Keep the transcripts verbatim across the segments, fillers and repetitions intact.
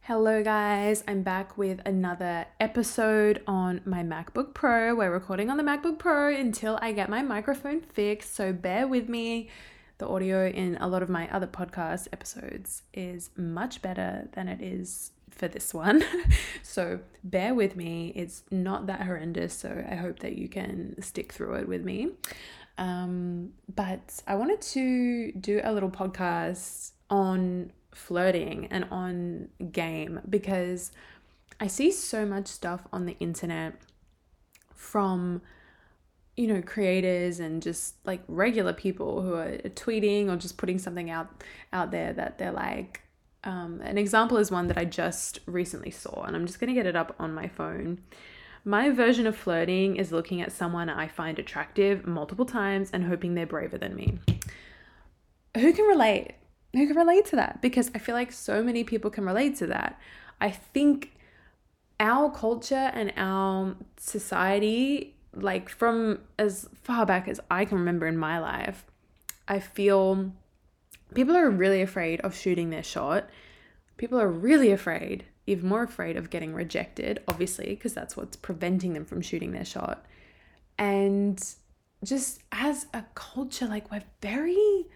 Hello guys, I'm back with another episode on my MacBook Pro. We're recording on the MacBook Pro until I get my microphone fixed, so bear with me. The audio in a lot of my other podcast episodes is much better than it is for this one. So bear with me. It's not that horrendous, so I hope that you can stick through it with me. Um, but I wanted to do a little podcast on flirting and on game because I see so much stuff on the internet from, you know, creators and just like regular people who are tweeting or just putting something out out there that they're like, um, an example is one that I just recently saw, and I'm just going to get it up on my phone. My version of flirting is looking at someone I find attractive multiple times and hoping they're braver than me. Who can relate? Who can relate to that? Because I feel like so many people can relate to that. I think our culture and our society, like from as far back as I can remember in my life, I feel people are really afraid of shooting their shot. People are really afraid, even more afraid of getting rejected, obviously, because that's what's preventing them from shooting their shot. And just as a culture, like we're very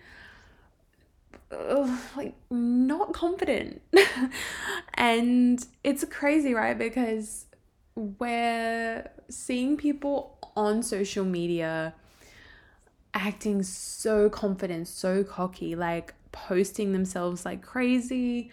uh, like not confident. And it's crazy, right? Because we're seeing people on social media acting so confident, so cocky, like posting themselves like crazy,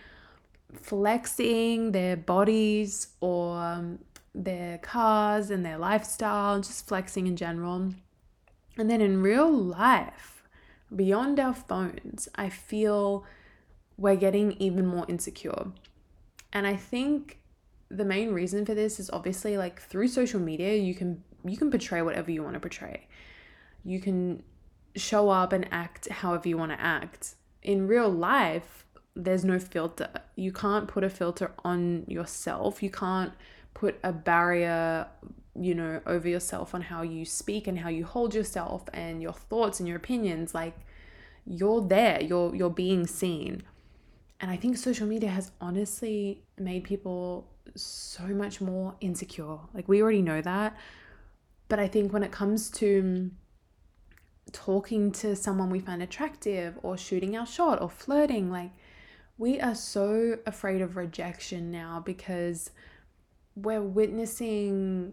flexing their bodies or um, their cars and their lifestyle, just flexing in general. And then in real life, beyond our phones, I feel we're getting even more insecure. And I think the main reason for this is obviously like through social media, you can you can portray whatever you want to portray. You can show up and act however you want to act. In real life, there's no filter. You can't put a filter on yourself. You can't put a barrier, you know, over yourself on how you speak and how you hold yourself and your thoughts and your opinions. Like you're there, you're you're being seen. And I think social media has honestly made people so much more insecure. Like we already know that. But I think when it comes to talking to someone we find attractive or shooting our shot or flirting, like we are so afraid of rejection now because we're witnessing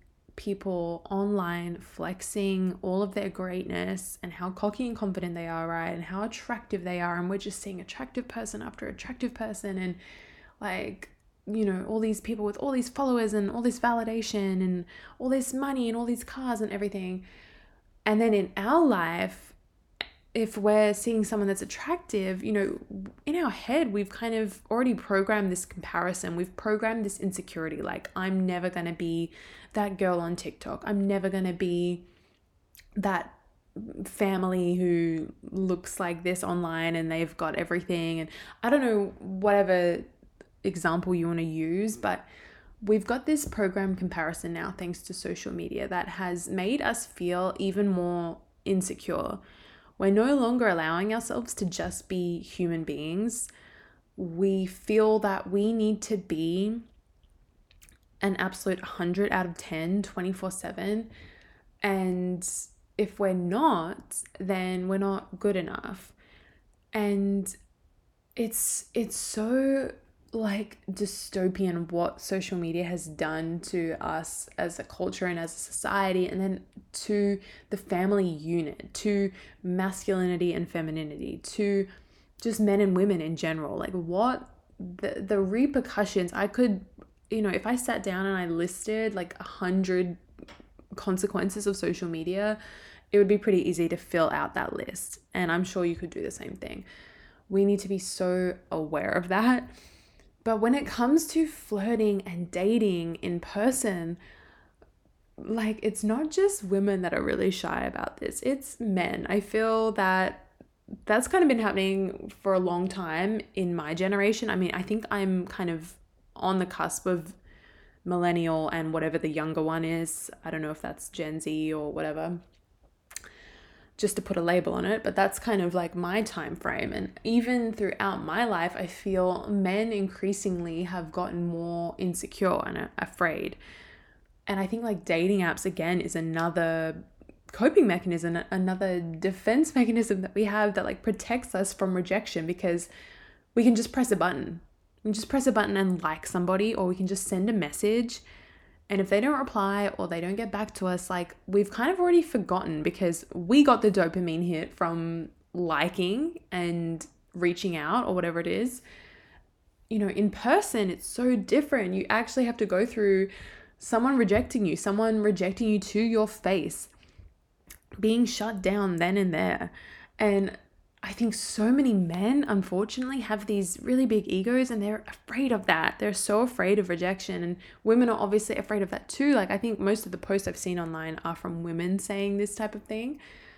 people online flexing all of their greatness and how cocky and confident they are, right? And how attractive they are. And we're just seeing attractive person after attractive person and like, you know, all these people with all these followers and all this validation and all this money and all these cars and everything. And then in our life, if we're seeing someone that's attractive, you know, in our head, we've kind of already programmed this comparison. We've programmed this insecurity. Like, I'm never going to be that girl on TikTok. I'm never going to be that family who looks like this online and they've got everything. And I don't know, whatever example you want to use, but we've got this program comparison now thanks to social media that has made us feel even more insecure. We're no longer allowing ourselves to just be human beings. We feel that we need to be an absolute one hundred out of ten, twenty-four seven. And if we're not, then we're not good enough. And it's it's so like dystopian what social media has done to us as a culture and as a society, and then to the family unit, to masculinity and femininity, to just men and women in general. Like what the the repercussions. I could, you know, if I sat down and I listed like a hundred consequences of social media, it would be pretty easy to fill out that list, and I'm sure you could do the same thing. We need to be so aware of that. But when it comes to flirting and dating in person, like it's not just women that are really shy about this, it's men. I feel that that's kind of been happening for a long time in my generation. I mean, I think I'm kind of on the cusp of millennial and whatever the younger one is. I don't know if that's Gen Z or whatever. just to put a label on it, but that's kind of like my time frame. And even throughout my life, I feel men increasingly have gotten more insecure and afraid. And I think like dating apps, again, is another coping mechanism, another defense mechanism that we have that like protects us from rejection, because we can just press a button. We can just press a button and like somebody, or we can just send a message. And if they don't reply or they don't get back to us, like we've kind of already forgotten, because we got the dopamine hit from liking and reaching out or whatever it is. You know, in person, it's so different. You actually have to go through someone rejecting you, someone rejecting you to your face, being shut down then and there. And I think so many men, unfortunately, have these really big egos, and they're afraid of that. They're so afraid of rejection, and women are obviously afraid of that too. Like, I think most of the posts I've seen online are from women saying this type of thing.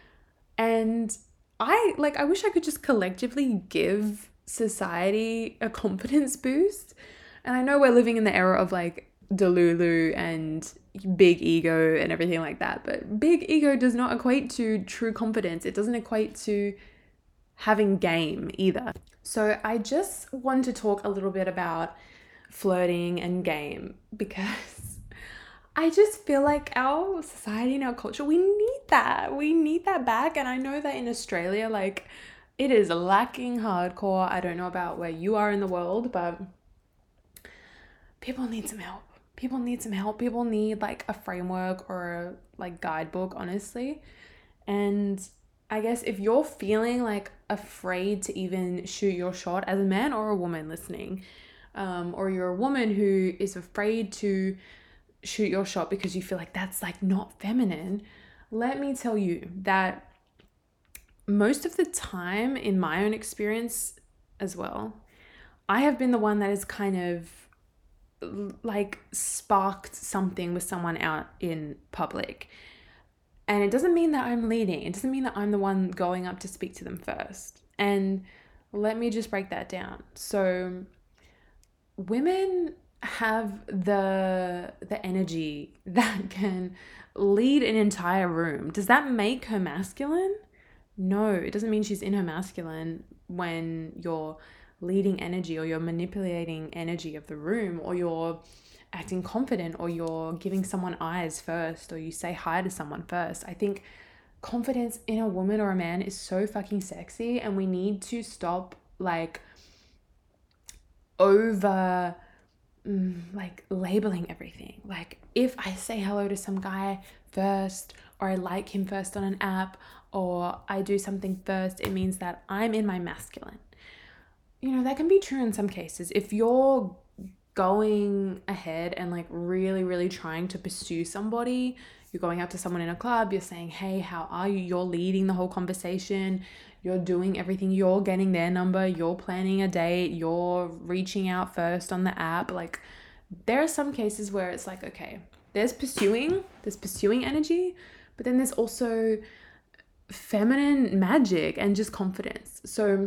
And I, like, I wish I could just collectively give society a confidence boost. And I know we're living in the era of like Delulu and big ego and everything like that, but big ego does not equate to true confidence. It doesn't equate to having game either. So I just want to talk a little bit about flirting and game, because I just feel like our society and our culture, we need that. We need that back. And I know that in Australia, like, it is lacking hardcore. I don't know about where you are in the world, but people need some help. People need some help. People need like a framework or a like guidebook, honestly. And I guess if you're feeling like afraid to even shoot your shot as a man or a woman listening, um, or you're a woman who is afraid to shoot your shot because you feel like that's like not feminine, let me tell you that most of the time, in my own experience as well, I have been the one that has kind of like sparked something with someone out in public. And it doesn't mean that I'm leading. It doesn't mean that I'm the one going up to speak to them first. And let me just break that down. So women have the the energy that can lead an entire room. Does that make her masculine? No, it doesn't mean she's in her masculine when you're leading energy, or you're manipulating energy of the room, or you're acting confident, or you're giving someone eyes first, or you say hi to someone first. I think confidence in a woman or a man is so fucking sexy, and we need to stop like over mm, like labeling everything. Like, if I say hello to some guy first, or I like him first on an app, or I do something first, it means that I'm in my masculine. You know, that can be true in some cases. If you're going ahead and like really, really trying to pursue somebody, you're going up to someone in a club, you're saying, hey, how are you? You're leading the whole conversation. You're doing everything. You're getting their number. You're planning a date. You're reaching out first on the app. Like, there are some cases where it's like, okay, there's pursuing, there's pursuing energy, but then there's also feminine magic and just confidence. So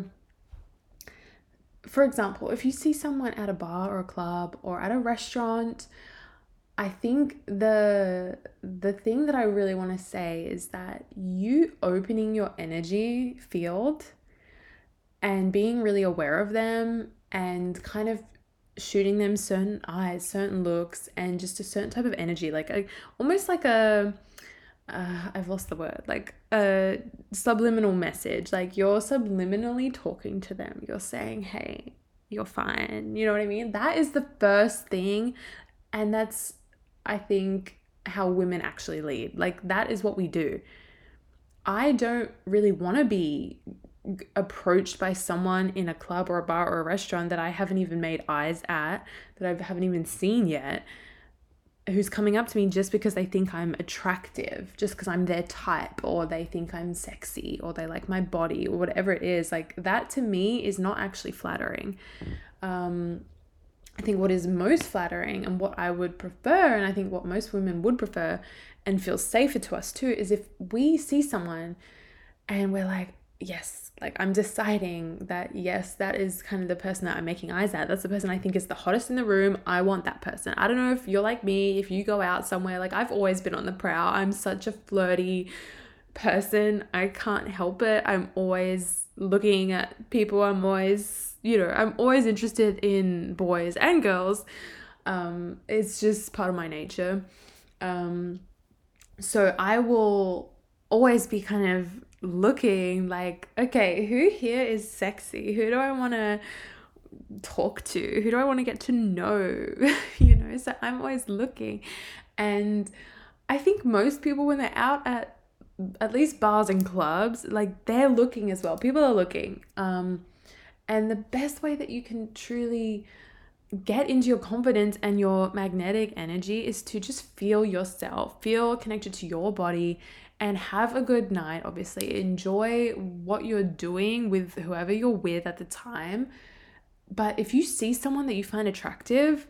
for example, if you see someone at a bar or a club or at a restaurant, I think the the thing that I really want to say is that you opening your energy field and being really aware of them and kind of shooting them certain eyes, certain looks, and just a certain type of energy, like a, almost like a Uh, I've lost the word, like a subliminal message. Like, you're subliminally talking to them. You're saying, hey, you're fine. You know what I mean? That is the first thing. And that's, I think, how women actually lead. Like, that is what we do. I don't really want to be approached by someone in a club or a bar or a restaurant that I haven't even made eyes at, that I haven't even seen yet, who's coming up to me just because they think I'm attractive, just because I'm their type, or they think I'm sexy, or they like my body, or whatever it is. Like, that to me is not actually flattering. Um, I think what is most flattering, and what I would prefer, and I think what most women would prefer and feel safer to us too, is if we see someone and we're like, yes, like I'm deciding that, yes, that is kind of the person that I'm making eyes at. That's the person I think is the hottest in the room. I want that person. I don't know if you're like me, if you go out somewhere, like I've always been on the prowl. I'm such a flirty person. I can't help it. I'm always looking at people. I'm always, you know, I'm always interested in boys and girls. Um, it's just part of my nature. Um, so I will always be kind of looking like, okay, who here is sexy? Who do I want to talk to? Who do I want to get to know? You know, so I'm always looking. And I think most people, when they're out at at least bars and clubs, like they're looking as well. People are looking. Um, and the best way that you can truly get into your confidence and your magnetic energy is to just feel yourself, feel connected to your body, and have a good night. Obviously, enjoy what you're doing with whoever you're with at the time. But if you see someone that you find attractive,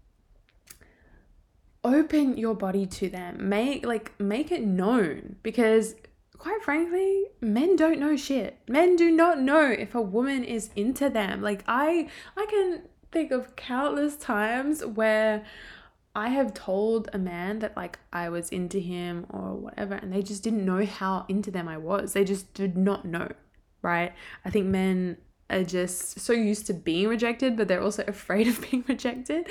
open your body to them. Make like make it known, because quite frankly, men don't know shit. Men do not know if a woman is into them. Like I I can think of countless times where I have told a man that like I was into him or whatever, and they just didn't know how into them I was. They just did not know, right? I think men are just so used to being rejected, but they're also afraid of being rejected.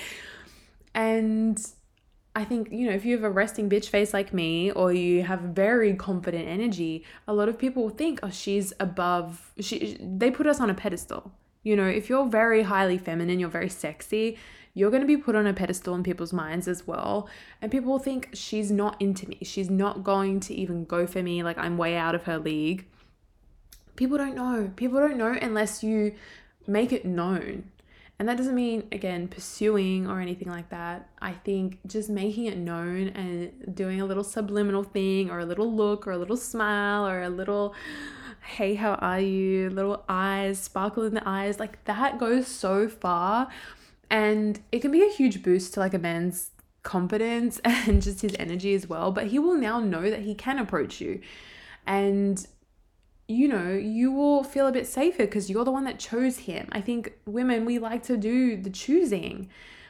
And I think, you know, if you have a resting bitch face like me, or you have very confident energy, a lot of people think, oh, she's above, she, they put us on a pedestal. You know, if you're very highly feminine, you're very sexy, you're going to be put on a pedestal in people's minds as well. And people will think she's not into me. She's not going to even go for me. Like I'm way out of her league. People don't know. People don't know unless you make it known. And that doesn't mean, again, pursuing or anything like that. I think just making it known and doing a little subliminal thing, or a little look, or a little smile, or a little, hey, how are you? Little eyes, sparkle in the eyes. Like that goes so far. And it can be a huge boost to like a man's confidence and just his energy as well. But he will now know that he can approach you. And you know, you will feel a bit safer because you're the one that chose him. I think women, we like to do the choosing.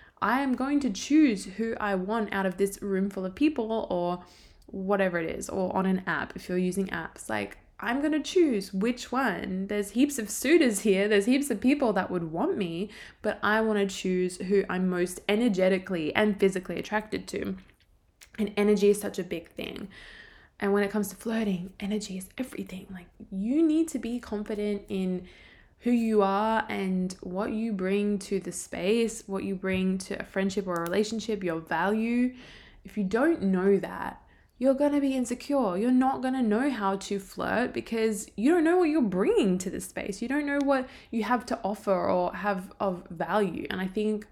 I am going to choose who I want out of this room full of people, or whatever it is, or on an app if you're using apps. Like, I'm going to choose which one. There's heaps of suitors here. There's heaps of people that would want me, but I want to choose who I'm most energetically and physically attracted to. And energy is such a big thing. And when it comes to flirting, energy is everything. Like, you need to be confident in who you are and what you bring to the space, what you bring to a friendship or a relationship, your value. If you don't know that, you're going to be insecure. You're not going to know how to flirt because you don't know what you're bringing to the space. You don't know what you have to offer or have of value. And I think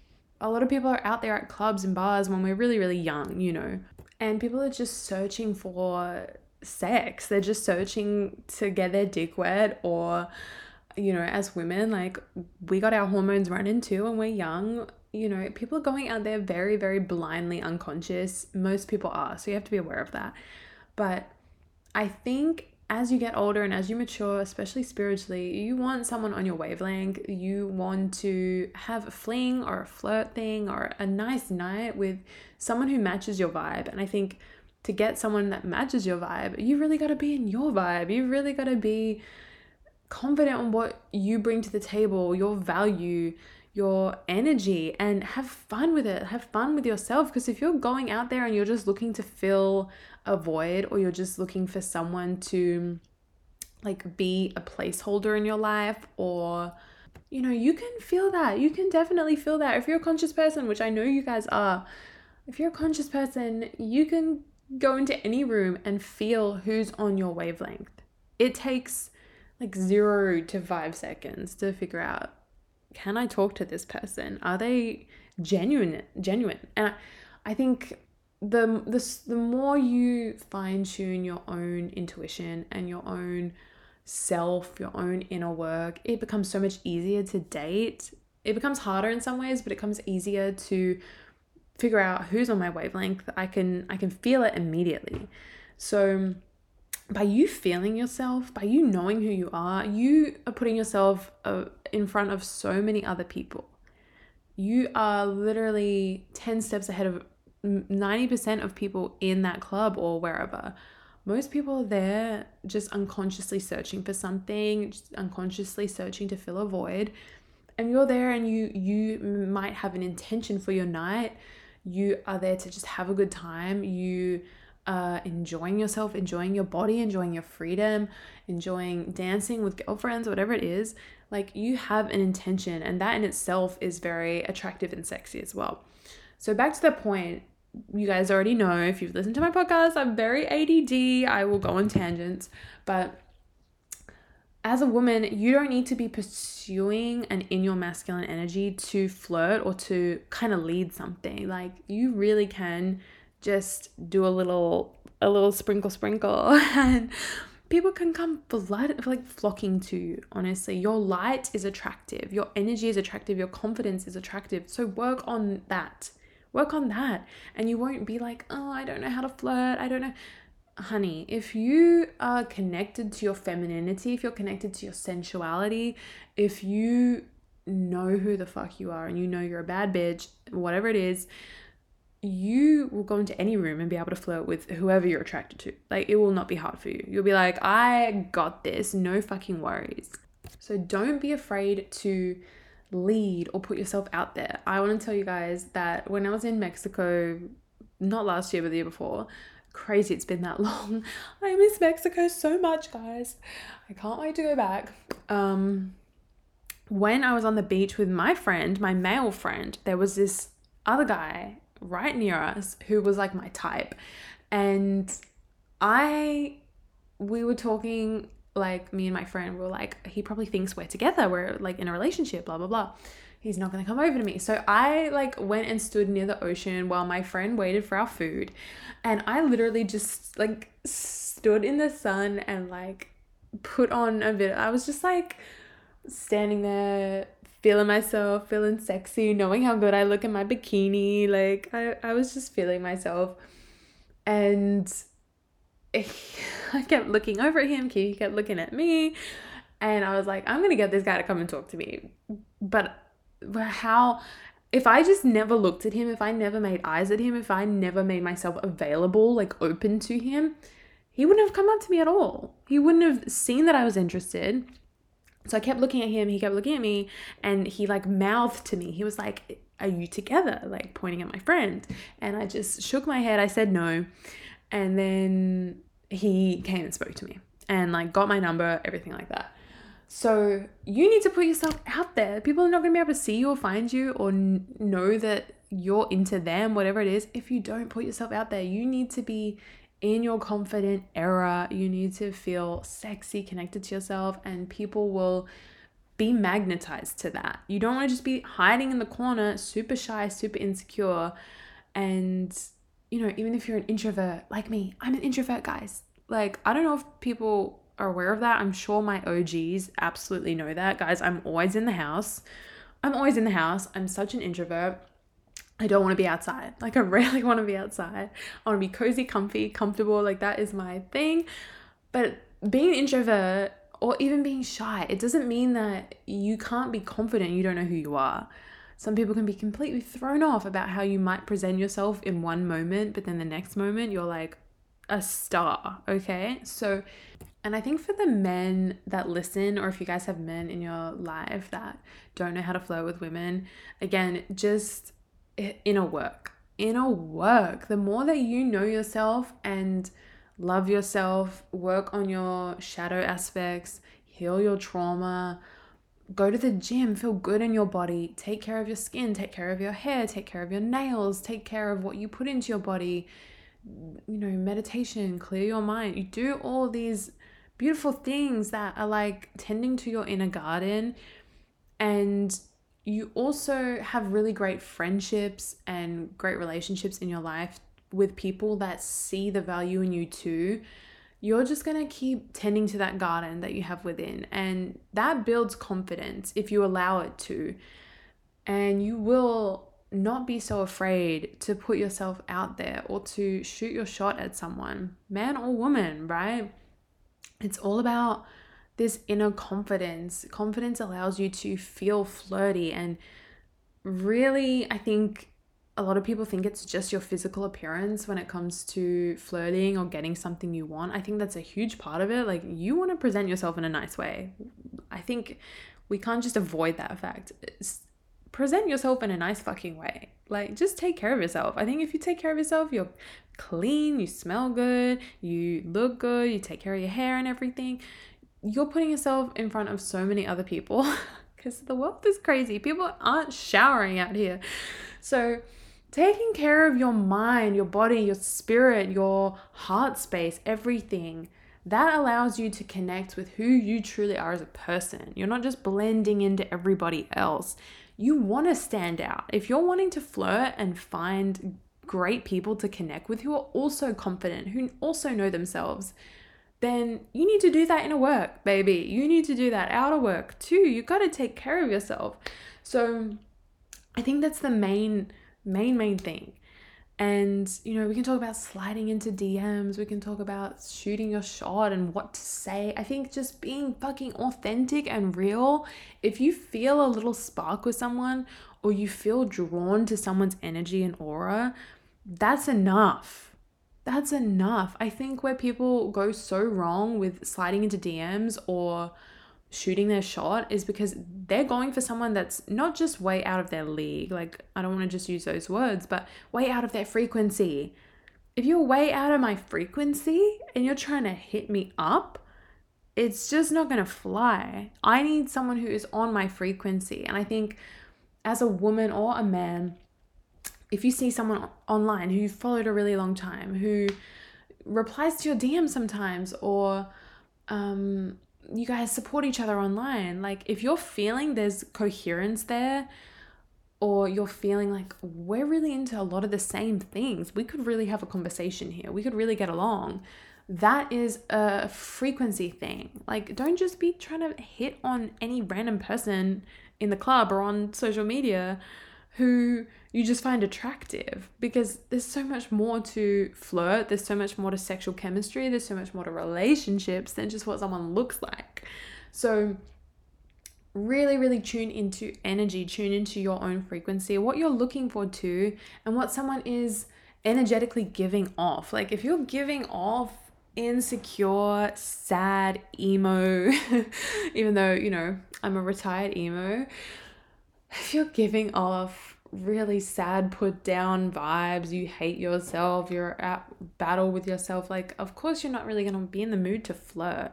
a lot of people are out there at clubs and bars when we're really, really young, you know, and people are just searching for sex. They're just searching to get their dick wet, or, you know, as women, like, we got our hormones running too when we're young. You know, people are going out there very, very blindly unconscious. Most people are. So you have to be aware of that. But I think as you get older and as you mature, especially spiritually, you want someone on your wavelength. You want to have a fling or a flirt thing or a nice night with someone who matches your vibe. And I think to get someone that matches your vibe, you really got to be in your vibe. You really got to be confident on what you bring to the table, your value, your energy, and have fun with it. Have fun with yourself. Because if you're going out there and you're just looking to fill a void, or you're just looking for someone to like be a placeholder in your life, or, you know, you can feel that. You can definitely feel that. If you're a conscious person, which I know you guys are, if you're a conscious person, you can go into any room and feel who's on your wavelength. It takes like zero to five seconds to figure out, can I talk to this person? Are they genuine? Genuine? And I, I think the, the, the more you fine tune your own intuition and your own self, your own inner work, it becomes so much easier to date. It becomes harder in some ways, but it becomes easier to figure out who's on my wavelength. I can, I can feel it immediately. So by you feeling yourself, by you knowing who you are, you are putting yourself uh, in front of so many other people. You are literally ten steps ahead of ninety percent of people in that club or wherever. Most people are there just unconsciously searching for something, just unconsciously searching to fill a void. And you're there and you you might have an intention for your night. You are there to just have a good time. You are enjoying yourself, enjoying your body, enjoying your freedom, enjoying dancing with girlfriends, whatever it is. Like, you have an intention, and that in itself is very attractive and sexy as well. So back to the point, you guys already know, if you've listened to my podcast, I'm very A D D. I will go on tangents. But as a woman, you don't need to be pursuing and in your masculine energy to flirt or to kind of lead something. Like, you really can just do a little a little sprinkle sprinkle and people can come blood like flocking to you. Honestly, your light is attractive, your energy is attractive, your confidence is attractive. So work on that. Work on that. And you won't be like, oh, I don't know how to flirt. I don't know. Honey, if you are connected to your femininity, if you're connected to your sensuality, if you know who the fuck you are and you know you're a bad bitch, whatever it is, you will go into any room and be able to flirt with whoever you're attracted to. Like, it will not be hard for you. You'll be like, I got this, no fucking worries. So don't be afraid to lead or put yourself out there. I want to tell you guys that when I was in Mexico, not last year, but the year before, crazy, it's been that long. I miss Mexico so much, guys. I can't wait to go back. Um, when I was on the beach with my friend, my male friend, there was this other guy right near us who was like my type. And I, we were talking, like, me and my friend were like, he probably thinks we're together. We're like in a relationship, blah, blah, blah. He's not going to come over to me. So I like went and stood near the ocean while my friend waited for our food. And I literally just like stood in the sun and like put on a bit. I was just like standing there, feeling myself, feeling sexy, knowing how good I look in my bikini. Like, I, I was just feeling myself. And I kept looking over at him. He kept looking at me. And I was like, I'm going to get this guy to come and talk to me. But how, if I just never looked at him, if I never made eyes at him, if I never made myself available, like open to him, he wouldn't have come up to me at all. He wouldn't have seen that I was interested. So I kept looking at him, he kept looking at me, and he like mouthed to me. He was like, are you together? Like pointing at my friend. And I just shook my head. I said no. And then he came and spoke to me and like got my number, everything like that. So you need to put yourself out there. People are not going to be able to see you or find you or n- know that you're into them, whatever it is, if you don't put yourself out there. You need to be in your confident era. You need to feel sexy, connected to yourself, and people will be magnetized to that. You don't want to just be hiding in the corner, super shy, super insecure. And, you know, even if you're an introvert like me, I'm an introvert, guys. Like, I don't know if people are aware of that. I'm sure my O Gs absolutely know that. Guys, I'm always in the house. I'm always in the house. I'm such an introvert. I don't want to be outside. Like, I rarely want to be outside. I want to be cozy, comfy, comfortable. Like, that is my thing. But being an introvert or even being shy, it doesn't mean that you can't be confident. You don't know who you are. Some people can be completely thrown off about how you might present yourself in one moment, but then the next moment you're like a star, okay? So, and I think for the men that listen, or if you guys have men in your life that don't know how to flirt with women, again, just inner work, inner work. The more that you know yourself and love yourself, work on your shadow aspects, heal your trauma, go to the gym, feel good in your body, take care of your skin, take care of your hair, take care of your nails, take care of what you put into your body, you know, meditation, clear your mind. You do all these beautiful things that are like tending to your inner garden. And you also have really great friendships and great relationships in your life with people that see the value in you too. You're just going to keep tending to that garden that you have within. And that builds confidence if you allow it to. And you will not be so afraid to put yourself out there or to shoot your shot at someone, man or woman, right? It's all about this inner confidence. Confidence allows you to feel flirty. And really, I think a lot of people think it's just your physical appearance when it comes to flirting or getting something you want. I think that's a huge part of it. Like, you want to present yourself in a nice way. I think we can't just avoid that fact. It's, present yourself in a nice fucking way. Like, just take care of yourself. I think if you take care of yourself, you're clean, you smell good, you look good, you take care of your hair and everything, you're putting yourself in front of so many other people because the world is crazy. People aren't showering out here. So taking care of your mind, your body, your spirit, your heart space, everything, that allows you to connect with who you truly are as a person. You're not just blending into everybody else. You want to stand out. If you're wanting to flirt and find great people to connect with who are also confident, who also know themselves, then you need to do that inner work, baby. You need to do that outer work too. You got to take care of yourself. So I think that's the main, main, main thing. And, you know, we can talk about sliding into D Ms. We can talk about shooting your shot and what to say. I think just being fucking authentic and real. If you feel a little spark with someone or you feel drawn to someone's energy and aura, that's enough. That's enough. I think where people go so wrong with sliding into D Ms or shooting their shot is because they're going for someone that's not just way out of their league. Like, I don't want to just use those words, but way out of their frequency. If you're way out of my frequency and you're trying to hit me up, it's just not going to fly. I need someone who is on my frequency. And I think as a woman or a man, if you see someone online who you've followed a really long time, who replies to your D Ms sometimes, or um, you guys support each other online, like if you're feeling there's coherence there, or you're feeling like we're really into a lot of the same things, we could really have a conversation here, we could really get along, that is a frequency thing. Like, don't just be trying to hit on any random person in the club or on social media who you just find attractive, because there's so much more to flirt, there's so much more to sexual chemistry, there's so much more to relationships than just what someone looks like. So really, really tune into energy, tune into your own frequency, what you're looking for too, and what someone is energetically giving off. Like, if you're giving off insecure, sad, emo, even though, you know, I'm a retired emo, if you're giving off really sad, put down vibes, you hate yourself, you're at battle with yourself, like, of course you're not really going to be in the mood to flirt.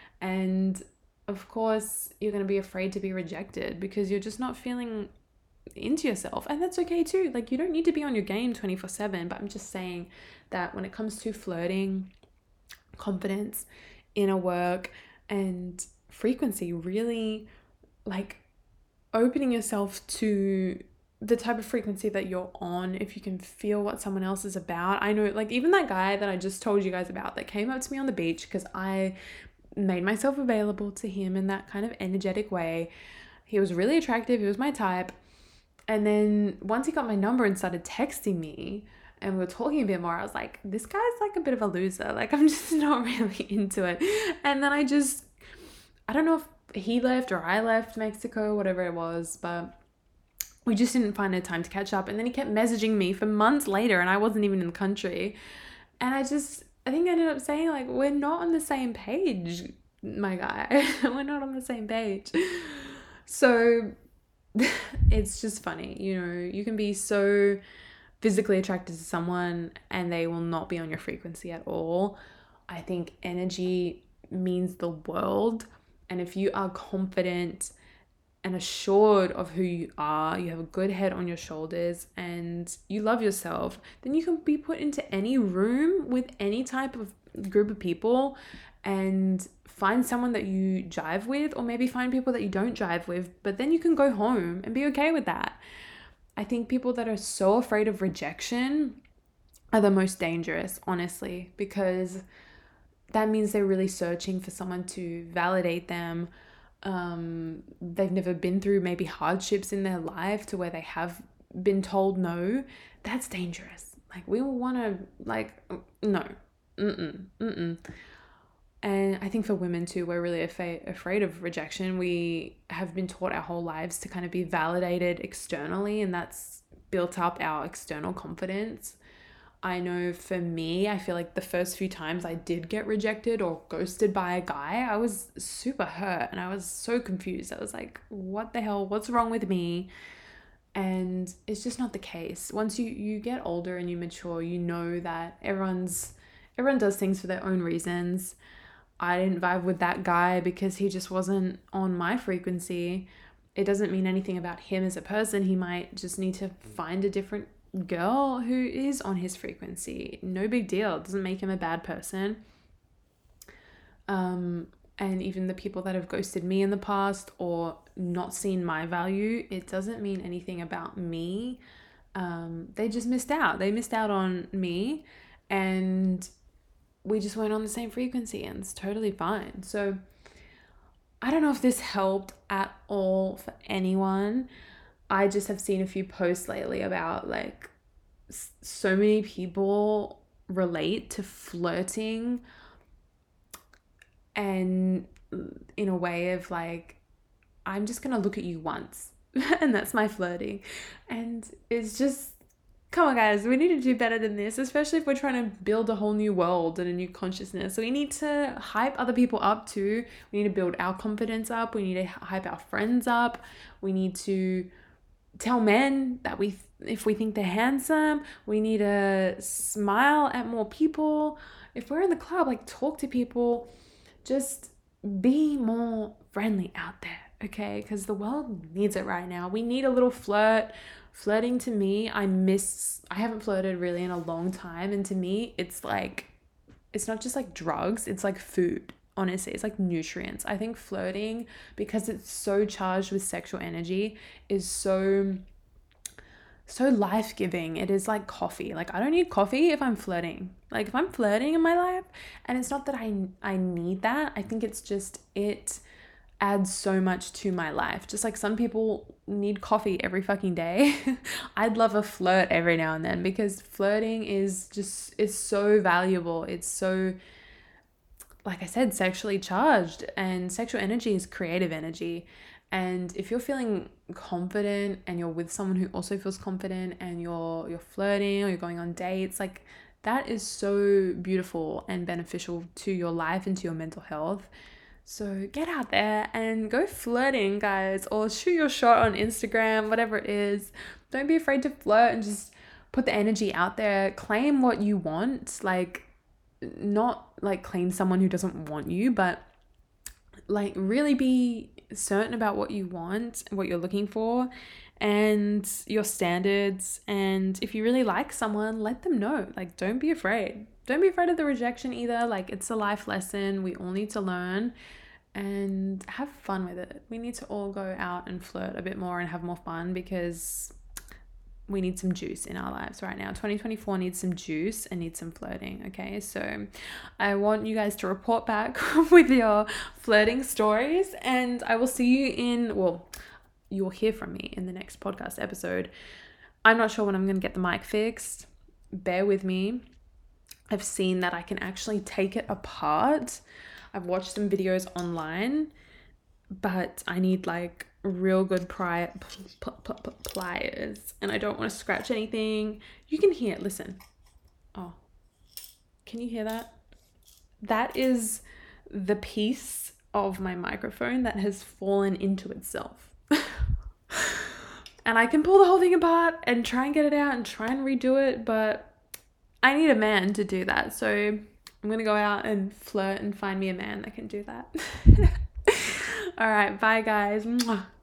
And of course you're going to be afraid to be rejected because you're just not feeling into yourself. And that's okay too. Like, you don't need to be on your game twenty-four seven, but I'm just saying that when it comes to flirting, confidence, inner work, and frequency, really, like, opening yourself to the type of frequency that you're on, if you can feel what someone else is about. I know, like, even that guy that I just told you guys about that came up to me on the beach because I made myself available to him in that kind of energetic way. He was really attractive. He was my type. And then once he got my number and started texting me and we were talking a bit more, I was like, this guy's like a bit of a loser. Like, I'm just not really into it. And then I just, I don't know if he left or I left Mexico, whatever it was, but we just didn't find a time to catch up. And then he kept messaging me for months later and I wasn't even in the country. And I just, I think I ended up saying, like, we're not on the same page, my guy. We're not on the same page. So it's just funny, you know, you can be so physically attracted to someone and they will not be on your frequency at all. I think energy means the world. And if you are confident and assured of who you are, you have a good head on your shoulders and you love yourself, then you can be put into any room with any type of group of people and find someone that you jive with, or maybe find people that you don't jive with, but then you can go home and be okay with that. I think people that are so afraid of rejection are the most dangerous, honestly, because that means they're really searching for someone to validate them. Um, they've never been through maybe hardships in their life to where they have been told no. That's dangerous. Like, we want to, like, no, mm-mm, mm-mm. And I think for women too, we're really af- afraid of rejection. We have been taught our whole lives to kind of be validated externally, and that's built up our external confidence. I know for me, I feel like the first few times I did get rejected or ghosted by a guy, I was super hurt and I was so confused. I was like, what the hell? What's wrong with me? And it's just not the case. Once you, you get older and you mature, you know that everyone's everyone does things for their own reasons. I didn't vibe with that guy because he just wasn't on my frequency. It doesn't mean anything about him as a person. He might just need to find a different girl who is on his frequency. No big deal. It doesn't make him a bad person. Um, and even the people that have ghosted me in the past or not seen my value, it doesn't mean anything about me. Um, they just missed out. They missed out on me, and we just weren't on the same frequency, and it's totally fine. So I don't know if this helped at all for anyone. I just have seen a few posts lately about like so many people relate to flirting and in a way of like, I'm just going to look at you once and that's my flirting. And it's just, come on guys, we need to do better than this, especially if we're trying to build a whole new world and a new consciousness. So we need to hype other people up too. We need to build our confidence up. We need to hype our friends up. We need to tell men that we, if we think they're handsome, we need to smile at more people. If we're in the club, like talk to people, just be more friendly out there, okay? Because the world needs it right now. We need a little flirt. Flirting to me, I miss, I haven't flirted really in a long time. And to me, it's like, it's not just like drugs, it's like food. Honestly, it's like nutrients. I think flirting, because it's so charged with sexual energy, is so, so life-giving. It is like coffee. Like I don't need coffee if I'm flirting. Like if I'm flirting in my life, and it's not that I, I need that. I think it's just, it adds so much to my life. Just like some people need coffee every fucking day. I'd love a flirt every now and then, because flirting is just, it's so valuable. It's so, like I said, sexually charged, and sexual energy is creative energy. And if you're feeling confident and you're with someone who also feels confident, and you're you're flirting or you're going on dates, like that is so beautiful and beneficial to your life and to your mental health. So get out there and go flirting, guys, or shoot your shot on Instagram, whatever it is. Don't be afraid to flirt and just put the energy out there. Claim what you want. Like, not like claim someone who doesn't want you, but like really be certain about what you want, what you're looking for, and your standards. And if you really like someone, let them know. Like, don't be afraid. Don't be afraid of the rejection either. Like, it's a life lesson. We all need to learn and have fun with it. We need to all go out and flirt a bit more and have more fun, because we need some juice in our lives right now. twenty twenty-four needs some juice and needs some flirting, okay? So I want you guys to report back with your flirting stories, and I will see you in, well, you'll hear from me in the next podcast episode. I'm not sure when I'm going to get the mic fixed. Bear with me. I've seen that I can actually take it apart. I've watched some videos online, but I need like real good pri- pl- pl- pl- pliers, and I don't want to scratch anything. You can hear it. Listen. Oh, can you hear that? That is the piece of my microphone that has fallen into itself. And I can pull the whole thing apart and try and get it out and try and redo it, but I need a man to do that. So I'm going to go out and flirt and find me a man that can do that. All right. Bye, guys. Mwah.